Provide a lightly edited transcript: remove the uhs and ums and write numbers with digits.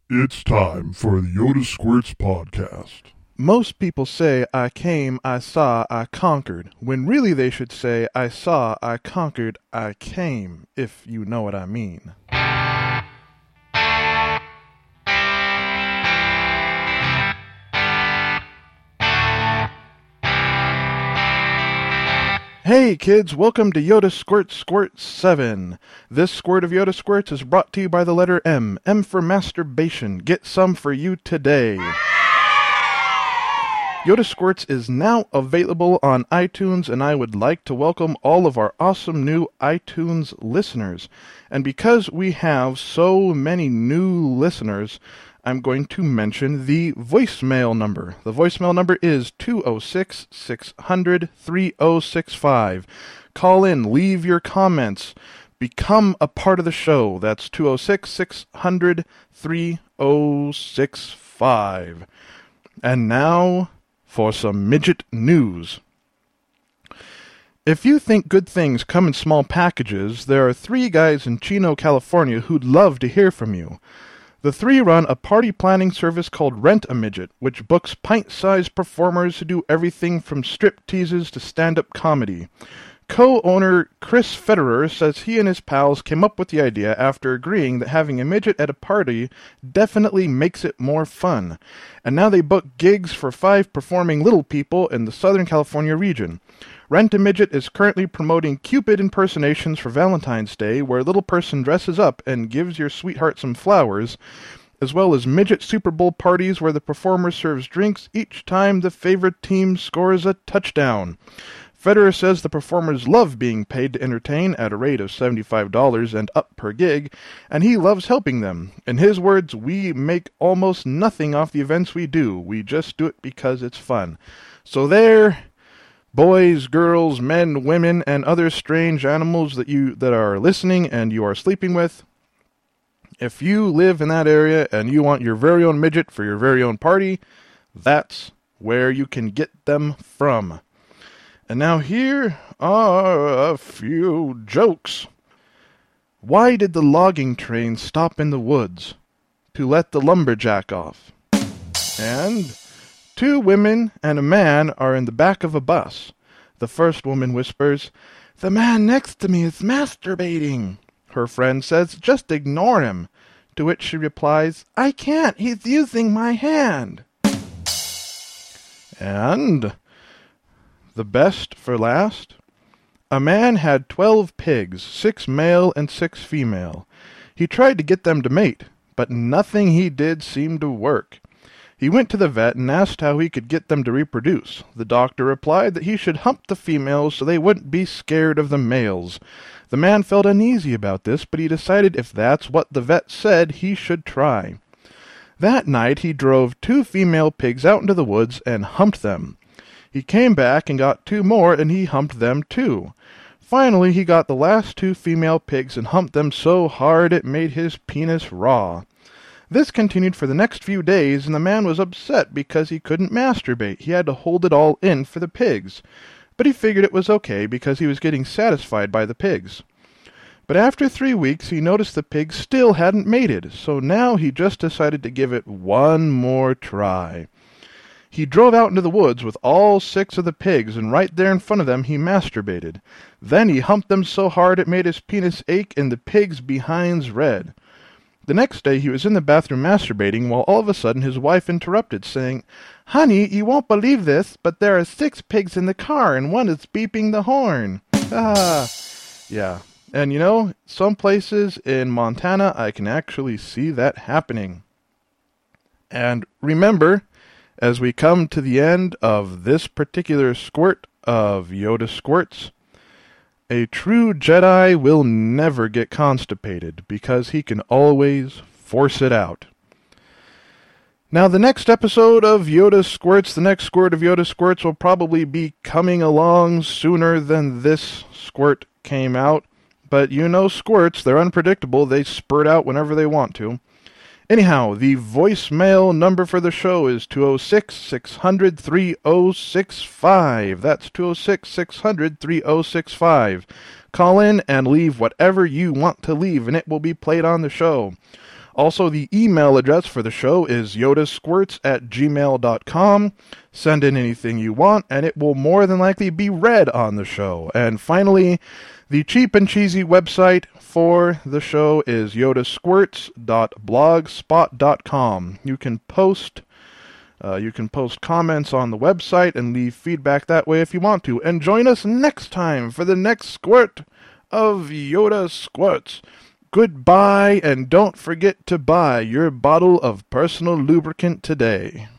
It's time for the Yoda Squirts podcast. Most people say, I came, I saw, I conquered, when really they should say, I saw, I conquered, I came, if you know what I mean. Hey kids, welcome to Yoda Squirt Squirt 7. This squirt of Yoda Squirts is brought to you by the letter M. M for masturbation. Get some for you today. Yoda Squirts is now available on iTunes, and I would like to welcome all of our awesome new iTunes listeners. And because we have so many new listeners, I'm going to mention the voicemail number. The voicemail number is 206-600-3065. Call in, leave your comments, become a part of the show. That's 206-600-3065. And now for some midget news. If you think good things come in small packages, there are 3 guys in Chino, California who'd love to hear from you. The 3 run a party planning service called Rent a Midget, which books pint-sized performers who do everything from strip teases to stand-up comedy. Co-owner Chris Federer says he and his pals came up with the idea after agreeing that having a midget at a party definitely makes it more fun. And now they book gigs for 5 performing little people in the Southern California region. Rent a Midget is currently promoting Cupid impersonations for Valentine's Day, where a little person dresses up and gives your sweetheart some flowers, as well as midget Super Bowl parties where the performer serves drinks each time the favorite team scores a touchdown. Federer says the performers love being paid to entertain at a rate of $75 and up per gig, and he loves helping them. In his words, we make almost nothing off the events we do. We just do it because it's fun. So there, boys, girls, men, women, and other strange animals that are listening and you are sleeping with, if you live in that area and you want your very own midget for your very own party, that's where you can get them from. And now here are a few jokes. Why did the logging train stop in the woods? To let the lumberjack off. And 2 women and a man are in the back of a bus. The first woman whispers, "The man next to me is masturbating." Her friend says, "Just ignore him." To which she replies, "I can't, he's using my hand." And the best for last. A man had 12 pigs, 6 male and 6 female. He tried to get them to mate, but nothing he did seemed to work. He went to the vet and asked how he could get them to reproduce. The doctor replied that he should hump the females so they wouldn't be scared of the males. The man felt uneasy about this, but he decided if that's what the vet said, he should try. That night he drove 2 female pigs out into the woods and humped them. He came back and got 2 more, and he humped them too. Finally, he got the last 2 female pigs and humped them so hard it made his penis raw. This continued for the next few days, and the man was upset because he couldn't masturbate. He had to hold it all in for the pigs. But he figured it was okay because he was getting satisfied by the pigs. But after 3 weeks, he noticed the pigs still hadn't mated, so now he just decided to give it one more try. He drove out into the woods with all 6 of the pigs, and right there in front of them he masturbated. Then he humped them so hard it made his penis ache and the pigs' behinds red. The next day he was in the bathroom masturbating while all of a sudden his wife interrupted, saying, "Honey, you won't believe this, but there are 6 pigs in the car and one is beeping the horn." Yeah. And you know, some places in Montana I can actually see that happening. And remember, as we come to the end of this particular squirt of Yoda Squirts, a true Jedi will never get constipated because he can always force it out. Now, the next episode of Yoda Squirts, the next squirt of Yoda Squirts, will probably be coming along sooner than this squirt came out. But you know squirts, they're unpredictable. They spurt out whenever they want to. Anyhow, the voicemail number for the show is 206-600-3065. That's 206-600-3065. Call in and leave whatever you want to leave, and it will be played on the show. Also, the email address for the show is yodasquirts@gmail.com. Send in anything you want, and it will more than likely be read on the show. And finally, the cheap and cheesy website for the show is yodasquirts.blogspot.com. You can post comments on the website and leave feedback that way if you want to. And join us next time for the next squirt of Yoda Squirts. Goodbye, and don't forget to buy your bottle of personal lubricant today.